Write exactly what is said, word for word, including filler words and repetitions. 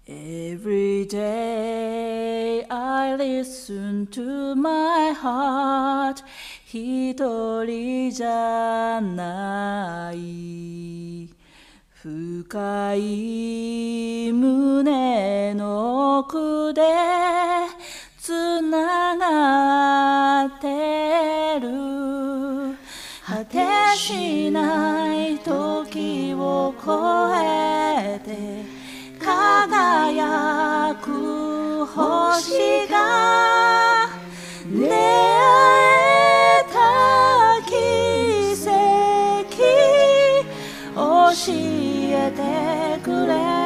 Every day I listen to my heart 一人じゃない深い胸の奥でつながってる果てしない時を越えて輝く星が出会えた奇跡教えてくれ